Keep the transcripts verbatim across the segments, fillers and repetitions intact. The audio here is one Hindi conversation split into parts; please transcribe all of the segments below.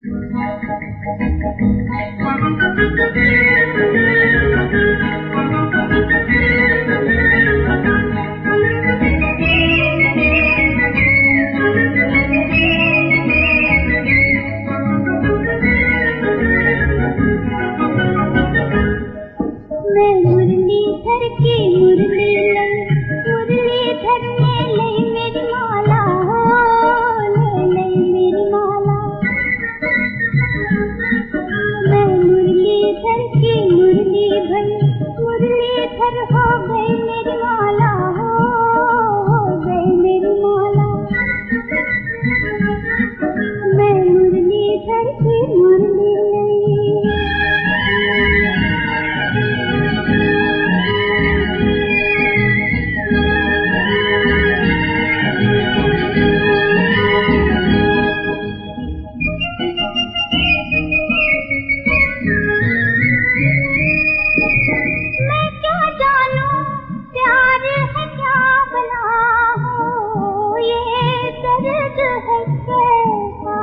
मैं मुरलीधर की मुरली लई, मुरलीधर ने लई मेरी माला, हो ले लई मेरी माला। मैं मुरलीधर की मुरली भई, मुरलीधर हो गई मेरी माला, हो हो गई मेरी माला। मैं मुरलीधर की मुरली लई। मैं क्या जानूं प्यार है क्या बना हो, ये दर्द है कैसा।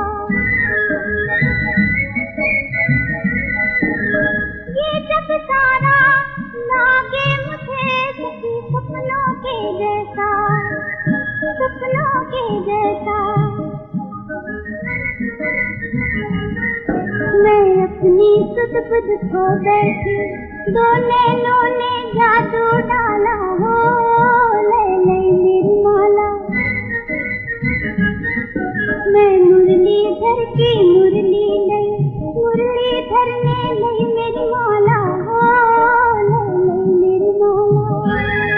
ये जब सारा लागे मुझे किसी सपनों के जैसा, सपनों के जैसा। मैं अपनी सुध बुध खो बैठी, दो नैनों ने जादू डाला, हो ले लई मेरी माला। मैं मुरलीधर की मुरली लई, मुरलीधर ने लई मेरी माला, हो ले लई मेरी माला।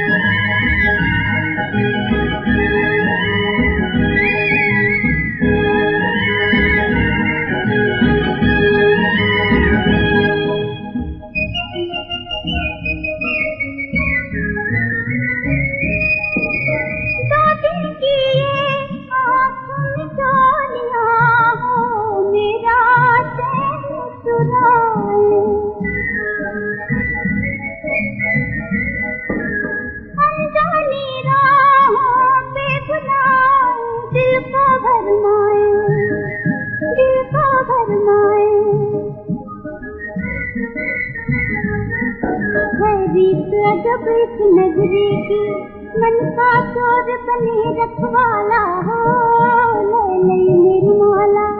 दो दिन की ये आँखों में चोलियाँ हो, मेरा चैन चुराए। अनजानी राहों पे बुलाए, दिल को भरमाए, दिल को भरमाए। है रीत अजब इस नगरी की, मन का चोर बने रखवाला, हो ले लई मेरी माला।